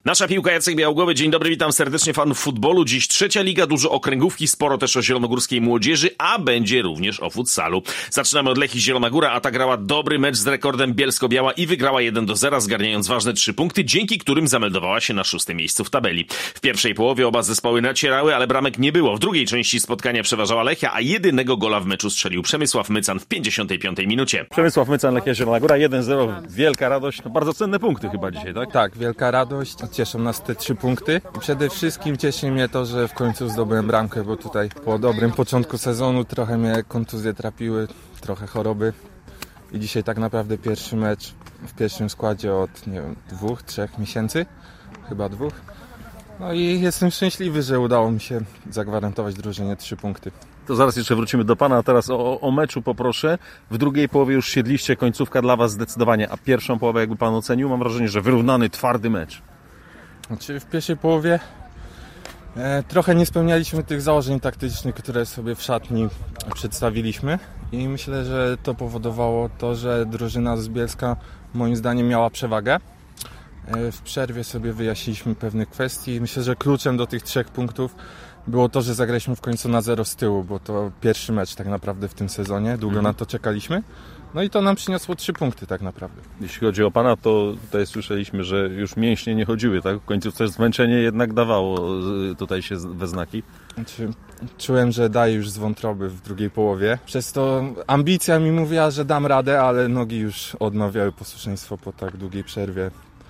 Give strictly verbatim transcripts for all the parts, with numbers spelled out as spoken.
Nasza piłka, Jacek Białgłowy. Dzień dobry, witam serdecznie fanów futbolu. Dziś trzecia liga, dużo okręgówki, sporo też o zielonogórskiej młodzieży, a będzie również o futsalu. Zaczynamy od Lechii Zielona Góra, a ta grała dobry mecz z rekordem Bielsko-Biała i wygrała jeden do zera, zgarniając ważne trzy punkty, dzięki którym zameldowała się na szóstym miejscu w tabeli. W pierwszej połowie oba zespoły nacierały, ale bramek nie było. W drugiej części spotkania przeważała Lechia, a jedynego gola w meczu strzelił Przemysław Mycan w pięćdziesiątej piątej minucie. Przemysław Mycan, Lechia Zielona Góra, jeden zero, wielka radość, no bardzo cenne punkty chyba dzisiaj, tak? Tak, wielka radość. Cieszą nas te trzy punkty. I przede wszystkim cieszy mnie to, że w końcu zdobyłem bramkę, bo tutaj po dobrym początku sezonu trochę mnie kontuzje trapiły, trochę choroby. I dzisiaj tak naprawdę pierwszy mecz w pierwszym składzie od, nie wiem, dwóch, trzech miesięcy. Chyba dwóch. No i jestem szczęśliwy, że udało mi się zagwarantować drużynie trzy punkty. To zaraz jeszcze wrócimy do Pana, a teraz o, o meczu poproszę. W drugiej połowie już siedliście, końcówka dla Was zdecydowanie, a pierwszą połowę jakby Pan ocenił? Mam wrażenie, że wyrównany, twardy mecz. Znaczy w pierwszej połowie e, trochę nie spełnialiśmy tych założeń taktycznych, które sobie w szatni przedstawiliśmy i myślę, że to powodowało to, że drużyna z Bielska moim zdaniem miała przewagę. E, w przerwie sobie wyjaśniliśmy pewne kwestie i myślę, że kluczem do tych trzech punktów było to, że zagraliśmy w końcu na zero z tyłu, bo to pierwszy mecz tak naprawdę w tym sezonie, długo na to czekaliśmy. No i to nam przyniosło trzy punkty tak naprawdę. Jeśli chodzi o Pana, to tutaj słyszeliśmy, że już mięśnie nie chodziły, tak? W końcu też zmęczenie jednak dawało tutaj się we znaki. Znaczy, czułem, że daję już z wątroby w drugiej połowie. Przez to ambicja mi mówiła, że dam radę, ale nogi już odmawiały posłuszeństwo po tak długiej przerwie.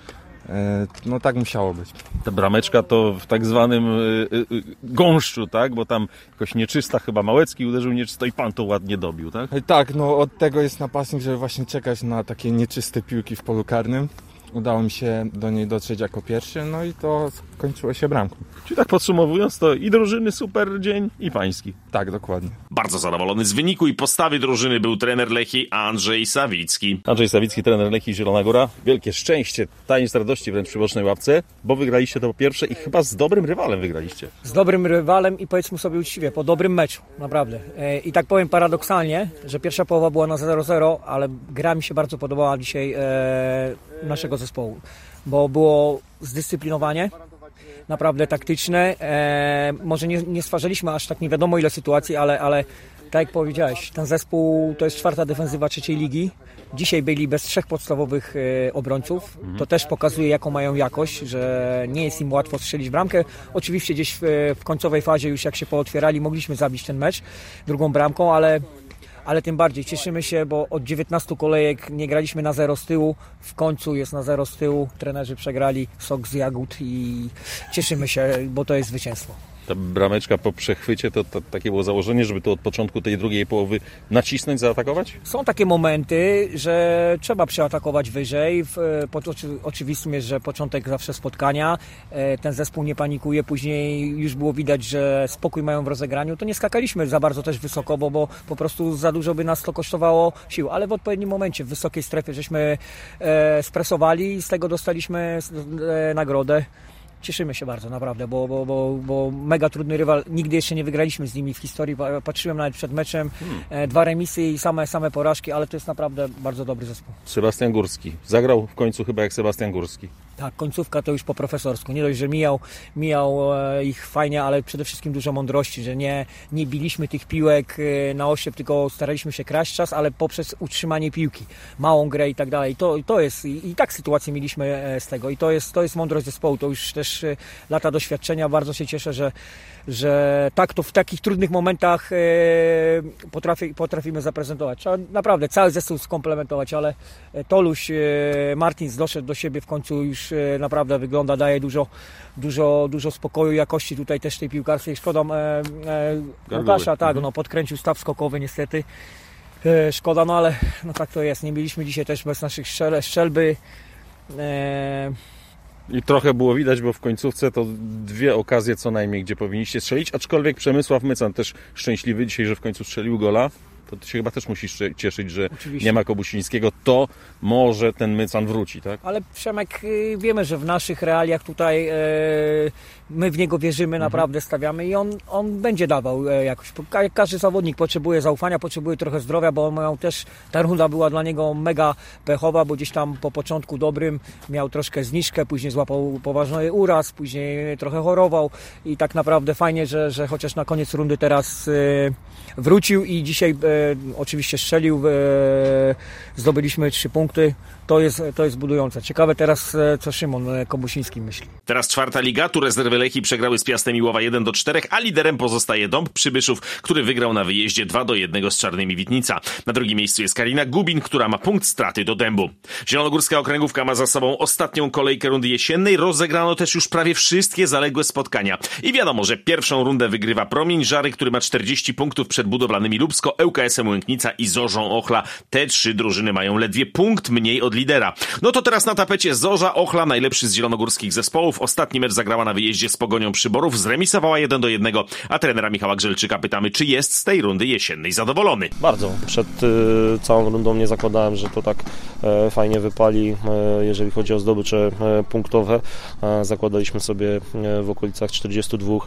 No tak musiało być. Ta brameczka to w tak zwanym y, y, gąszczu, tak? Bo tam jakoś nieczysta, chyba Małecki uderzył nieczysto i Pan to ładnie dobił, tak? Tak, no od tego jest napastnik, żeby właśnie czekać na takie nieczyste piłki w polu karnym. Udało mi się do niej dotrzeć jako pierwszy, no i to skończyło się bramką. Czyli tak podsumowując, to i drużyny super dzień, i pański. Tak, dokładnie. Bardzo zadowolony z wyniku i postawy drużyny był trener Lechii Andrzej Sawicki. Andrzej Sawicki, trener Lechii Zielona Góra. Wielkie szczęście, taniec radości wręcz przy bocznej ławce, bo wygraliście to po pierwsze i chyba z dobrym rywalem wygraliście. Z dobrym rywalem i powiedzmy sobie uczciwie, po dobrym meczu, naprawdę. I tak powiem paradoksalnie, że pierwsza połowa była na zero zero, ale gra mi się bardzo podobała dzisiaj e, naszego zespołu, bo było zdyscyplinowanie, naprawdę taktyczne. E, może nie, nie stwarzaliśmy aż tak nie wiadomo ile sytuacji, ale, ale tak jak powiedziałeś, ten zespół to jest czwarta defensywa trzeciej ligi. Dzisiaj byli bez trzech podstawowych e, obrońców. Mhm. To też pokazuje, jaką mają jakość, że nie jest im łatwo strzelić bramkę. Oczywiście gdzieś w, w końcowej fazie już jak się pootwierali, mogliśmy zabić ten mecz drugą bramką, ale ale tym bardziej cieszymy się, bo od dziewiętnastu kolejek nie graliśmy na zero z tyłu, w końcu jest na zero z tyłu, trenerzy przegrali sok z jagód i cieszymy się, bo to jest zwycięstwo. Ta brameczka po przechwycie, to, to takie było założenie, żeby tu od początku tej drugiej połowy nacisnąć, zaatakować? Są takie momenty, że trzeba przeatakować wyżej. Oczywistym jest, że początek zawsze spotkania. Ten zespół nie panikuje. Później już było widać, że spokój mają w rozegraniu. To nie skakaliśmy za bardzo też wysoko, bo, bo po prostu za dużo by nas to kosztowało sił. Ale w odpowiednim momencie, w wysokiej strefie, żeśmy spresowali i z tego dostaliśmy nagrodę. Cieszymy się bardzo, naprawdę, bo, bo, bo, bo mega trudny rywal. Nigdy jeszcze nie wygraliśmy z nimi w historii. Patrzyłem nawet przed meczem. Hmm. Dwa remisy i same, same porażki, ale to jest naprawdę bardzo dobry zespół. Sebastian Górski. Zagrał w końcu chyba jak Sebastian Górski. Tak, końcówka to już po profesorsku. Nie dość, że mijał, mijał ich fajnie, ale przede wszystkim dużo mądrości, że nie, nie biliśmy tych piłek na oślep, tylko staraliśmy się kraść czas, ale poprzez utrzymanie piłki, małą grę i tak dalej. To, to jest, i, i tak sytuację mieliśmy z tego i to jest, to jest mądrość zespołu. To już też lata doświadczenia. Bardzo się cieszę, że, że tak to w takich trudnych momentach potrafi, potrafimy zaprezentować. Trzeba naprawdę cały zespół skomplementować, ale Toluś, Martins doszedł do siebie w końcu, już naprawdę wygląda, daje dużo, dużo, dużo spokoju, jakości tutaj też tej piłkarskiej. Szkoda e, e, Łukasza, tak, no, podkręcił staw skokowy niestety. E, szkoda, no ale no tak to jest. Nie mieliśmy dzisiaj też bez naszych strzel, strzelby. E, I trochę było widać, bo w końcówce to dwie okazje co najmniej, gdzie powinniście strzelić, aczkolwiek Przemysław Mycan też szczęśliwy dzisiaj, że w końcu strzelił gola. to ty się chyba też musisz cieszyć, że Oczywiście. nie ma Kobusińskiego, to może ten Mycan wróci, tak? Ale Przemek, y, wiemy, że w naszych realiach tutaj e, my w niego wierzymy, naprawdę stawiamy i on, on będzie dawał e, jakoś. Ka- Każdy zawodnik potrzebuje zaufania, potrzebuje trochę zdrowia, bo on miał też, ta runda była dla niego mega pechowa, bo gdzieś tam po początku dobrym miał troszkę zniżkę, później złapał poważny uraz, później trochę chorował i tak naprawdę fajnie, że, że chociaż na koniec rundy teraz e, wrócił i dzisiaj e, oczywiście strzelił, e, zdobyliśmy trzy punkty. To jest, to jest budujące. Ciekawe teraz, co Szymon Kobusiński myśli. Teraz czwarta liga, tu rezerwy Lechii przegrały z Piastem Miłowa jeden do czterech, a liderem pozostaje Dąb Przybyszów, który wygrał na wyjeździe dwa do jednego z Czarnymi Witnica. Na drugim miejscu jest Karina Gubin, która ma punkt straty do Dębu. Zielonogórska okręgówka ma za sobą ostatnią kolejkę rundy jesiennej. Rozegrano też już prawie wszystkie zaległe spotkania. I wiadomo, że pierwszą rundę wygrywa Promień Żary, który ma czterdzieści punktów przed budowlanymi Lubsko, ŁKS-em Łęknica i Zorzą Ochla. Te trzy drużyny mają ledwie punkt mniej od lidera. No to teraz na tapecie Zorza Ochla, najlepszy z zielonogórskich zespołów. Ostatni mecz zagrała na wyjeździe z Pogonią Przyborów, zremisowała jeden do jednego, a trenera Michała Grzelczyka pytamy, czy jest z tej rundy jesiennej zadowolony. Bardzo. Przed y, całą rundą nie zakładałem, że to tak e, fajnie wypali, e, jeżeli chodzi o zdobycze e, punktowe. E, zakładaliśmy sobie e, w okolicach czterdzieści dwa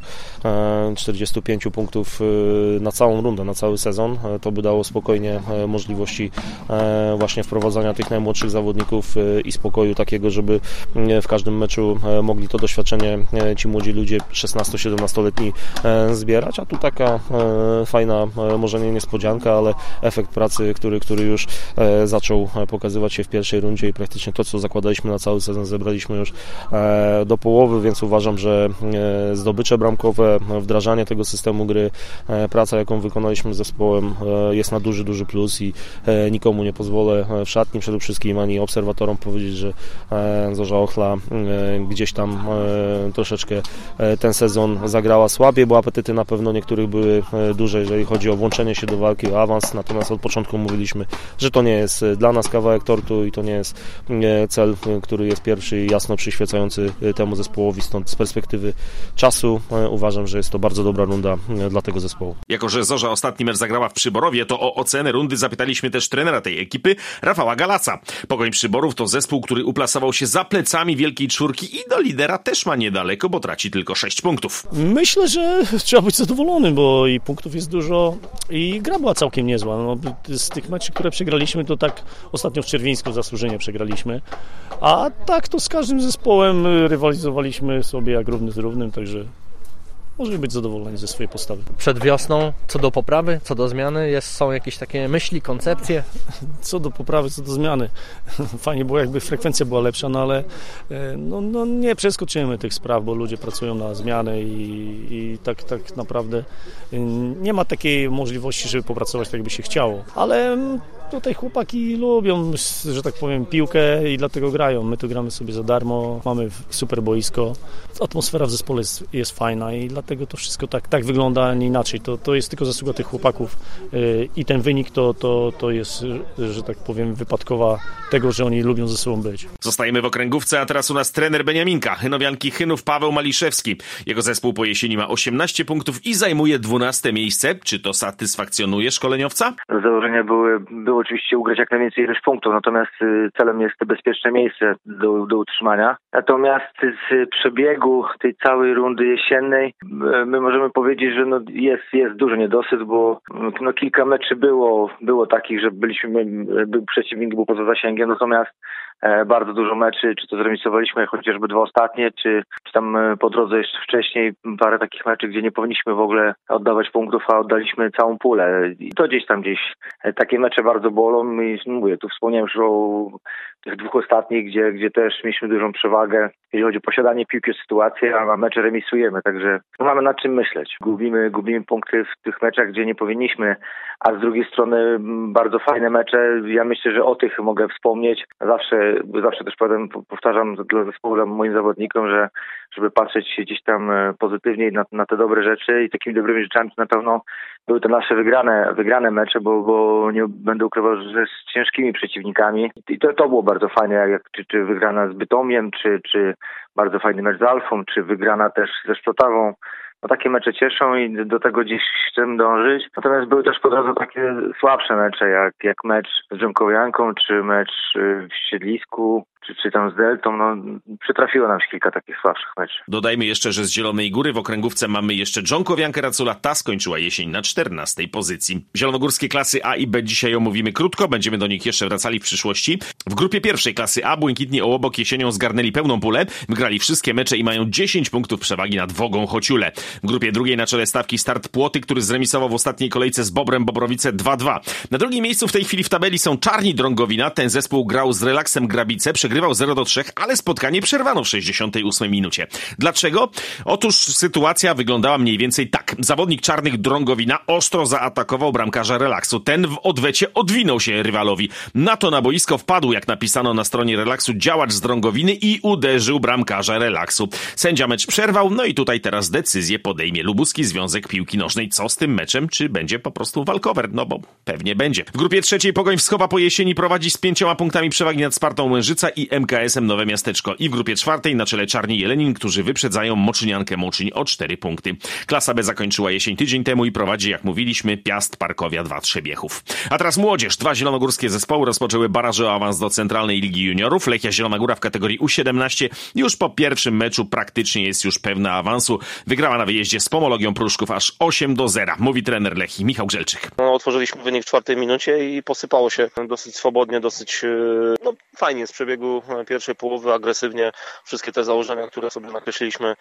do czterdziestu pięciu punktów e, na całą rundę, na cały sezon. E, to by dało spokojnie e, możliwości e, właśnie wprowadzania tych najmłodszych zawodników e, i spokoju takiego, żeby e, w każdym meczu e, mogli to doświadczenie e, ci młodzi ludzie szesnasto-siedemnastoletni e, zbierać, a tu taka e, fajna, e, może nie niespodzianka, ale efekt pracy, który, który już e, zaczął pokazywać się w pierwszej rundzie i praktycznie to, co zakładaliśmy na cały sezon, zebraliśmy już e, do połowy, więc uważam, że e, zdobycze bramkowe, wdrażanie tego systemu gry, e, praca, jaką wykonaliśmy z zespołem, e, jest na duży, duży plus i e, nikomu nie pozwolę w szatni, przede wszystkim ani obserwatorom powiedzieć, że e, Zorza Ochla e, gdzieś tam e, troszeczkę e, ten sezon zagrała słabiej, bo apetyty na pewno niektórych były e, duże, jeżeli chodzi o włączenie się do walki o awans, natomiast od początku mówiliśmy, że to nie jest dla nas kawałek tortu i to nie jest e, cel, który jest pierwszy i jasno przyświecający temu zespołowi, stąd z perspektywy czasu e, uważam, że jest to bardzo dobra runda e, dla tego zespołu. Jako że Zorza ostatni mecz zagrała w Przyborowie, to o ocenę rundy zapytaliśmy też trenera tej ekipy, Rafała Galaca. Pogoń Przyborów to zespół, który uplasował się za plecami Wielkiej Czwórki i do lidera też ma niedaleko, bo traci tylko sześć punktów. Myślę, że trzeba być zadowolonym, bo i punktów jest dużo i gra była całkiem niezła. No, z tych meczów, które przegraliśmy, to tak ostatnio w Czerwińsku zasłużenie przegraliśmy, a tak to z każdym zespołem rywalizowaliśmy sobie jak równy z równym, także możemy być zadowoleni ze swojej postawy. Przed wiosną, co do poprawy, co do zmiany, jest, są jakieś takie myśli, koncepcje? Co do poprawy, co do zmiany. Fajnie było, jakby frekwencja była lepsza, no ale no, no nie przeskoczymy tych spraw, bo ludzie pracują na zmianę i, i tak, tak naprawdę nie ma takiej możliwości, żeby popracować tak, jakby się chciało. Ale tutaj chłopaki lubią, że tak powiem, piłkę i dlatego grają. My tu gramy sobie za darmo, mamy super boisko. Atmosfera w zespole jest, jest fajna i dlatego to wszystko tak, tak wygląda, a nie inaczej. To, to jest tylko zasługa tych chłopaków yy, i ten wynik to, to, to jest, że tak powiem, wypadkowa tego, że oni lubią ze sobą być. Zostajemy w okręgówce, a teraz u nas trener Beniaminka, Chynowianki Chynów Paweł Maliszewski. Jego zespół po jesieni ma osiemnaście punktów i zajmuje dwunaste miejsce. Czy to satysfakcjonuje szkoleniowca? Założenia były, były oczywiście ugrać jak najwięcej ilość punktów, natomiast celem jest bezpieczne miejsce do, do utrzymania. Natomiast z przebiegu tej całej rundy jesiennej my możemy powiedzieć, że no jest, jest duży niedosyt, bo no kilka meczy było, było takich, że byliśmy, był przeciwnik był poza zasięgiem, natomiast e, bardzo dużo meczy, czy to zremisowaliśmy chociażby dwa ostatnie, czy, czy tam po drodze jeszcze wcześniej parę takich meczy, gdzie nie powinniśmy w ogóle oddawać punktów, a oddaliśmy całą pulę. I to gdzieś tam gdzieś e, takie mecze bardzo bolą i mówię, tu wspomniałem już o tych dwóch ostatnich, gdzie, gdzie też mieliśmy dużą przewagę, jeśli chodzi o posiadanie piłki, sytuację, a mecze remisujemy, także mamy nad czym myśleć. Gubimy, gubimy punkty w tych meczach, gdzie nie powinniśmy, a z drugiej strony bardzo fajne mecze. Ja myślę, że o tych mogę wspomnieć. Zawsze, zawsze też powiem, powtarzam dla zespołu, dla moim zawodnikom, że żeby patrzeć gdzieś tam pozytywniej na, na te dobre rzeczy i takimi dobrymi rzeczami to na pewno były to nasze wygrane, wygrane mecze, bo, bo nie będę ukrywał, że z ciężkimi przeciwnikami. I to, to było bardzo fajne, jak, czy, czy wygrana z Bytomiem, czy, czy bardzo fajny mecz z Alfą, czy wygrana też ze Szprotawą. no takie mecze cieszą i do tego gdzieś chcemy dążyć. Natomiast były też po drodze takie słabsze mecze, jak, jak mecz z Dżonkowianką, czy mecz w Siedlisku, czy, czy tam z Deltą. No, przytrafiło nam się kilka takich słabszych meczów. Dodajmy jeszcze, że z Zielonej Góry w okręgówce mamy jeszcze Dżonkowiankę Racula. Ta skończyła jesień na czternastej pozycji. Zielonogórskie klasy A i B dzisiaj omówimy krótko. Będziemy do nich jeszcze wracali w przyszłości. W grupie pierwszej klasy A Błękitni Ołobok jesienią zgarnęli pełną pulę. Wygrali wszystkie mecze i mają dziesięć punktów przewagi nad Wogą Chociule. W grupie drugiej na czele stawki Start Płoty, który zremisował w ostatniej kolejce z Bobrem Bobrowice dwa dwa. Na drugim miejscu w tej chwili w tabeli są Czarni Drągowina. Ten zespół grał z Relaksem Grabice, przegrywał zero do trzech, ale spotkanie przerwano w sześćdziesiątej ósmej minucie. Dlaczego? Otóż sytuacja wyglądała mniej więcej tak. Zawodnik Czarnych Drągowina ostro zaatakował bramkarza Relaksu. Ten w odwecie odwinął się rywalowi. Na to na boisko wpadł, jak napisano na stronie Relaksu, działacz z Drągowiny i uderzył bramkarza Relaksu. Sędzia mecz przerwał, no i tutaj teraz decyzję podejmie Lubuski Związek Piłki Nożnej. Co z tym meczem? Czy będzie po prostu walkover? No bo pewnie będzie. W grupie trzeciej Pogoń Wschowa po jesieni prowadzi z pięcioma punktami przewagi nad Spartą Łężyca i M K S-em Nowe Miasteczko. I w grupie czwartej na czele Czarni Jelenin, którzy wyprzedzają Moczyniankę Moczyń o cztery punkty. Klasa B zakończyła jesień tydzień temu i prowadzi, jak mówiliśmy, Piast Parkowia dwa Trzebiechów. A teraz młodzież. Dwa zielonogórskie zespoły rozpoczęły baraże o awans do Centralnej Ligi Juniorów. Lechia Zielona Góra w kategorii U siedemnaście już po pierwszym meczu praktycznie jest już pewna awansu. Wygrała na wyjeździe z Pomologią Pruszków aż osiem do zera. Mówi trener Lechii Michał Grzelczyk. No, otworzyliśmy wynik w czwartej minucie i posypało się dosyć swobodnie, dosyć no, fajnie z przebiegu pierwszej połowy, agresywnie. Wszystkie te założenia, które sobie nakreśliliśmy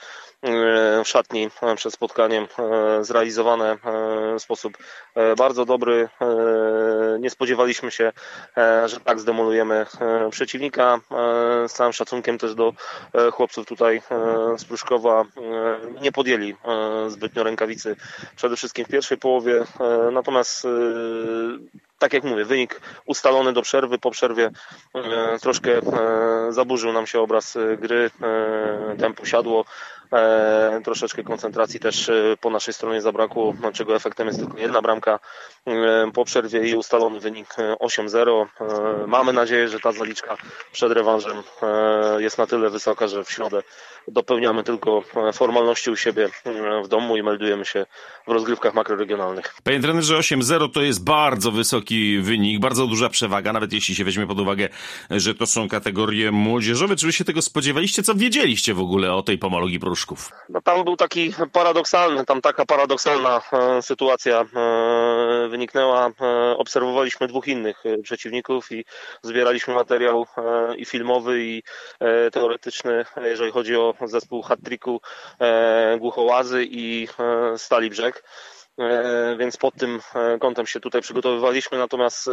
w szatni przed spotkaniem, zrealizowane w sposób bardzo dobry. Nie spodziewaliśmy się, że tak zdemolujemy przeciwnika. Z całym szacunkiem też do chłopców tutaj z Pruszkowa, nie podjęli zbytnio rękawicy przede wszystkim w pierwszej połowie. Natomiast tak jak mówię, wynik ustalony do przerwy. Po przerwie e, troszkę e, zaburzył nam się obraz gry, e, tempo siadło, e, troszeczkę koncentracji też e, po naszej stronie zabrakło, czego efektem jest tylko jedna bramka e, po przerwie i ustalony wynik osiem zero. E, mamy nadzieję, że ta zaliczka przed rewanżem e, jest na tyle wysoka, że w środę dopełniamy tylko formalności u siebie w domu i meldujemy się w rozgrywkach makroregionalnych. Panie trenerze, osiem zero to jest bardzo wysoki wynik, bardzo duża przewaga, nawet jeśli się weźmie pod uwagę, że to są kategorie młodzieżowe. Czy wy się tego spodziewaliście? Co wiedzieliście w ogóle o tej Pomologii Pruszków? No, tam był taki paradoksalny, tam taka paradoksalna e, sytuacja e, wyniknęła. E, obserwowaliśmy dwóch innych e, przeciwników i zbieraliśmy materiał e, i filmowy, i e, teoretyczny, jeżeli chodzi o zespół hat-tricku e, Głuchołazy i e, Stali Brzeg. E, więc pod tym kątem się tutaj przygotowywaliśmy, natomiast e,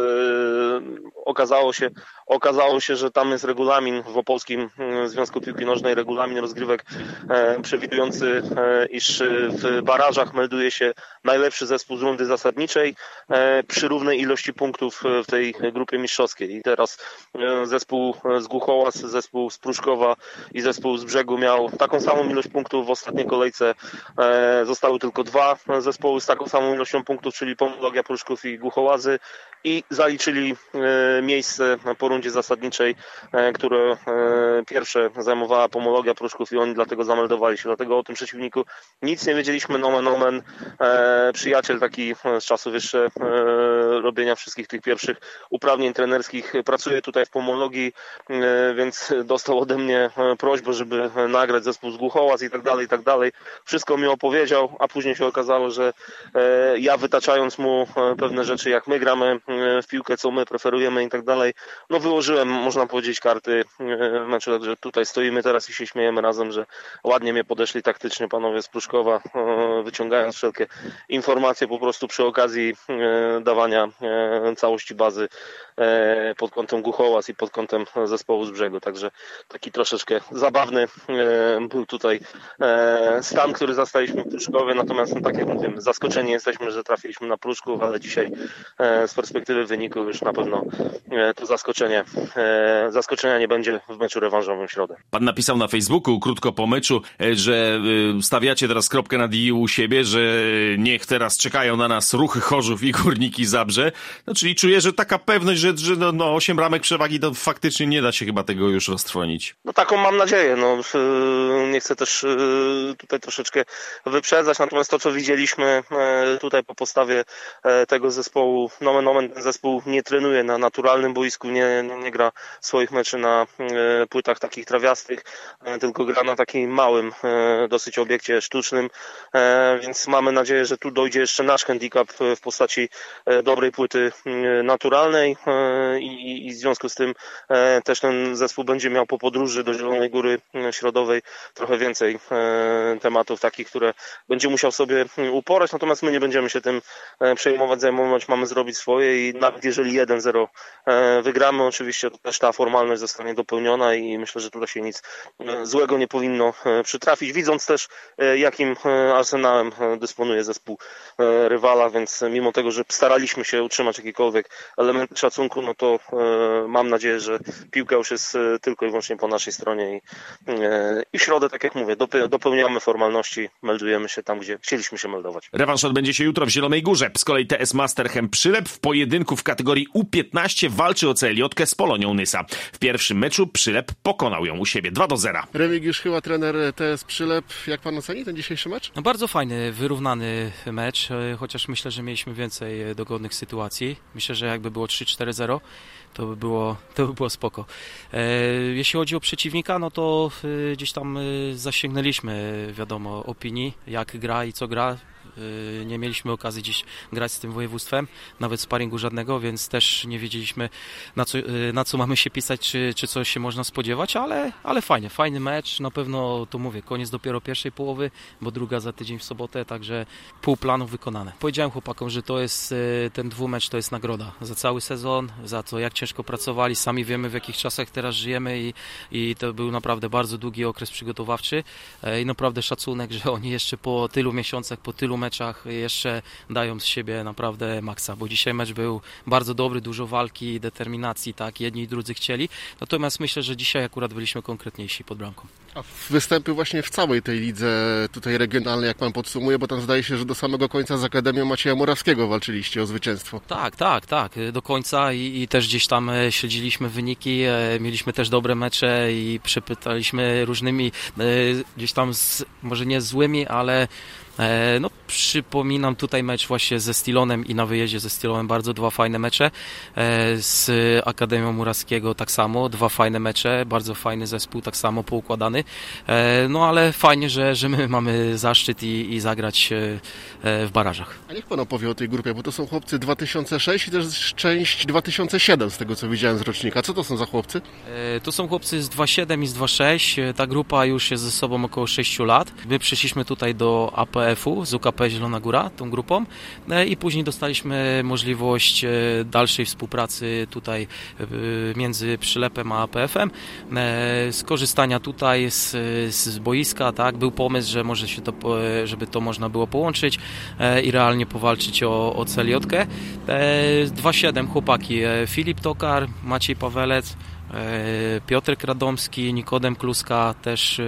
okazało się, okazało się, że tam jest regulamin w Opolskim Związku Piłki Nożnej, regulamin rozgrywek e, przewidujący, e, iż w barażach melduje się najlepszy zespół z rundy zasadniczej e, przy równej ilości punktów w tej grupie mistrzowskiej. I teraz e, zespół z Głuchołaz, zespół z Pruszkowa i zespół z Brzegu miał taką samą ilość punktów w ostatniej kolejce. E, zostały tylko dwa zespoły z taką samą ilością punktów, czyli Pomologia Pruszków i Głuchołazy, i zaliczyli e, miejsce po rundzie zasadniczej, e, które e, pierwsze zajmowała Pomologia Pruszków i oni dlatego zameldowali się. Dlatego o tym przeciwniku nic nie wiedzieliśmy, nomen omen, e, przyjaciel taki z czasów jeszcze e, robienia wszystkich tych pierwszych uprawnień trenerskich pracuje tutaj w Pomologii, e, więc dostał ode mnie prośbę, żeby nagrać zespół z Głuchołaz i tak dalej, i tak dalej. Wszystko mi opowiedział, a później się okazało, że e, ja wytaczając mu pewne rzeczy, jak my gramy w piłkę, co my preferujemy i tak dalej, no wyłożyłem, można powiedzieć, karty, znaczy, że tutaj stoimy teraz i się śmiejemy razem, że ładnie mnie podeszli taktycznie panowie z Pruszkowa, wyciągając wszelkie informacje po prostu przy okazji dawania całości bazy pod kątem Głuchołaz i pod kątem zespołu z Brzegu, także taki troszeczkę zabawny był tutaj stan, który zastaliśmy w Pruszkowie, natomiast no, tak jak mówimy, zaskoczeni jesteśmy, że trafiliśmy na Pruszków, ale dzisiaj z perspektywy wyniku już na pewno to zaskoczenie, zaskoczenia nie będzie w meczu rewanżowym w środę. Pan napisał na Facebooku krótko po meczu, że stawiacie teraz kropkę nad i u siebie, że niech teraz czekają na nas Ruchy Chorzów i Górniki Zabrze. No, czyli czuję, że taka pewność, że że, że no, no osiem bramek przewagi to faktycznie nie da się chyba tego już roztrwonić. No taką mam nadzieję, no nie chcę też tutaj troszeczkę wyprzedzać, natomiast to co widzieliśmy tutaj po postawie tego zespołu, nomen nomen ten zespół nie trenuje na naturalnym boisku, nie, nie gra swoich meczy na płytach takich trawiastych, tylko gra na takim małym dosyć obiekcie sztucznym, więc mamy nadzieję, że tu dojdzie jeszcze nasz handicap w postaci dobrej płyty naturalnej i, i w związku z tym też ten zespół będzie miał po podróży do Zielonej Góry Środowej trochę więcej tematów takich, które będzie musiał sobie uporać, natomiast my nie będziemy się tym przejmować, zajmować, mamy zrobić swoje i nawet jeżeli jeden zero wygramy, oczywiście to też ta formalność zostanie dopełniona i myślę, że tutaj się nic złego nie powinno przytrafić, widząc też jakim arsenałem dysponuje zespół rywala, więc mimo tego, że staraliśmy się utrzymać jakiekolwiek elementy szacunku, no to mam nadzieję, że piłka już jest tylko i wyłącznie po naszej stronie i, i w środę, tak jak mówię, dopełniamy formalności, meldujemy się tam, gdzie chcieliśmy się meldować. Rewanż odbędzie się jutro w Zielonej Górze. Z kolei T S Masterchem Przylep w pojedynku w kategorii U piętnaście walczy o C L J-kę z Polonią Nysa. W pierwszym meczu Przylep pokonał ją u siebie dwa do zera. Remigiusz Chyła, trener T S Przylep. Jak pan oceni ten dzisiejszy mecz? No bardzo fajny, wyrównany mecz, chociaż myślę, że mieliśmy więcej dogodnych sytuacji. Myślę, że jakby było trzy cztery zero, to by było, to by było spoko. E, jeśli chodzi o przeciwnika, no to e, gdzieś tam e, zasięgnęliśmy, wiadomo, opinii, jak gra i co gra. Nie mieliśmy okazji dziś grać z tym województwem, nawet sparingu żadnego, więc też nie wiedzieliśmy, na co, na co mamy się pisać, czy, czy coś się można spodziewać, ale, ale fajnie, fajny mecz, na pewno to mówię, koniec dopiero pierwszej połowy, bo druga za tydzień w sobotę, także pół planu wykonane. Powiedziałem chłopakom, że to jest ten dwumecz, to jest nagroda za cały sezon, za to jak ciężko pracowali, sami wiemy w jakich czasach teraz żyjemy i, i to był naprawdę bardzo długi okres przygotowawczy i naprawdę szacunek, że oni jeszcze po tylu miesiącach, po tylu meczach jeszcze dają z siebie naprawdę maksa, bo dzisiaj mecz był bardzo dobry, dużo walki, determinacji, tak, jedni i drudzy chcieli, natomiast myślę, że dzisiaj akurat byliśmy konkretniejsi pod bramką. A występy właśnie w całej tej lidze tutaj regionalnej, jak pan podsumuje, bo tam zdaje się, że do samego końca z Akademią Macieja Morawskiego walczyliście o zwycięstwo. Tak, tak, tak, do końca i, i też gdzieś tam śledziliśmy wyniki, mieliśmy też dobre mecze i przepytaliśmy różnymi, gdzieś tam z, może nie złymi, ale no przypominam tutaj mecz właśnie ze Stilonem i na wyjeździe ze Stilonem bardzo dwa fajne mecze, z Akademią Murawskiego tak samo, dwa fajne mecze, bardzo fajny zespół, tak samo poukładany, no ale fajnie, że, że my mamy zaszczyt i, i zagrać w barażach. A niech pan opowie o tej grupie, bo to są chłopcy dwa tysiące sześć i też część dwa tysiące siedem z tego co widziałem z rocznika. Co to są za chłopcy? To są chłopcy z dwa siedem i z dwa sześć, ta grupa już jest ze sobą około sześciu lat. My przyszliśmy tutaj do A P F-u, z U K P Zielona Góra, tą grupą i później dostaliśmy możliwość dalszej współpracy tutaj między Przylepem a A P F-em, skorzystania tutaj z, z boiska, tak, był pomysł, że może się to, żeby to można było połączyć i realnie powalczyć o, o C L J-kę. dwa siedem chłopaki, Filip Tokar, Maciej Pawelec, Piotr Radomski, Nikodem Kluska, też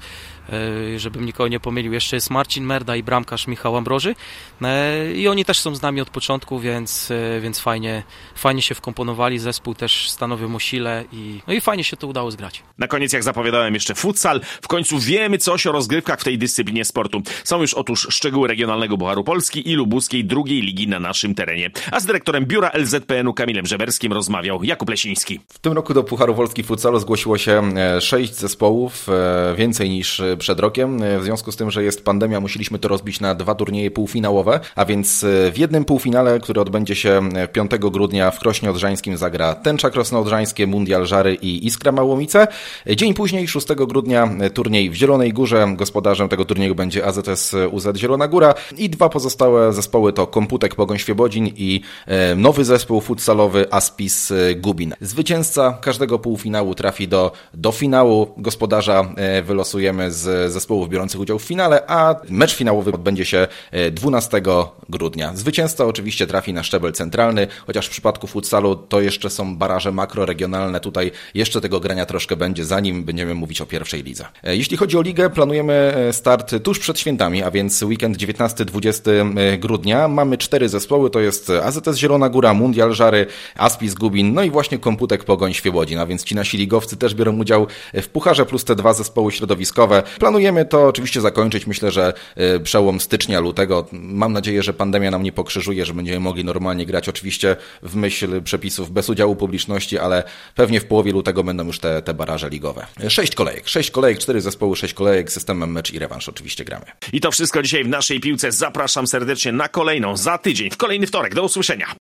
żebym nikogo nie pomylił, jeszcze jest Marcin Merda i bramkarz Michał Ambroży i oni też są z nami od początku, więc, więc fajnie, fajnie się wkomponowali, zespół też stanowią o sile i, no i fajnie się to udało zgrać. Na koniec, jak zapowiadałem, jeszcze futsal. W końcu wiemy coś o rozgrywkach w tej dyscyplinie sportu. Są już otóż szczegóły Regionalnego Pucharu Polski i Lubuskiej drugiej ligi na naszym terenie. A z dyrektorem biura L Z P N-u Kamilem Żeberskim rozmawiał Jakub Lesiński. W tym roku do Pucharu Polski Futsalu zgłosiło się sześć zespołów, więcej niż przed rokiem. W związku z tym, że jest pandemia, musieliśmy to rozbić na dwa turnieje półfinałowe, a więc w jednym półfinale, który odbędzie się piątego grudnia w Krośnie Odrzańskim, zagra Tęcza Krosno Odrzańskie, Mundial Żary i Iskra Małomice. Dzień później, szóstego grudnia, turniej w Zielonej Górze. Gospodarzem tego turnieju będzie A Z S U Z Zielona Góra i dwa pozostałe zespoły to Komputek Pogoń Świebodzin i nowy zespół futsalowy Aspis Gubin. Zwycięzca każdego półfinału trafi do, do finału. Gospodarza wylosujemy z z zespołów biorących udział w finale, a mecz finałowy odbędzie się dwunastego grudnia. Zwycięzca oczywiście trafi na szczebel centralny, chociaż w przypadku futsalu to jeszcze są baraże makroregionalne. Tutaj jeszcze tego grania troszkę będzie, zanim będziemy mówić o pierwszej lidze. Jeśli chodzi o ligę, planujemy start tuż przed świętami, a więc weekend dziewiętnastego dwudziestego grudnia. Mamy cztery zespoły, to jest A Z S Zielona Góra, Mundial Żary, Aspis Gubin, no i właśnie Komputek Pogoń Świebodzin, a więc ci nasi ligowcy też biorą udział w pucharze, plus te dwa zespoły środowiskowe. Planujemy to oczywiście zakończyć, myślę, że przełom stycznia, lutego. Mam nadzieję, że pandemia nam nie pokrzyżuje, że będziemy mogli normalnie grać, oczywiście w myśl przepisów bez udziału publiczności, ale pewnie w połowie lutego będą już te, te baraże ligowe. Sześć kolejek, sześć kolejek, cztery zespoły, sześć kolejek, systemem mecz i rewanż oczywiście gramy. I to wszystko dzisiaj w naszej piłce. Zapraszam serdecznie na kolejną za tydzień, w kolejny wtorek. Do usłyszenia.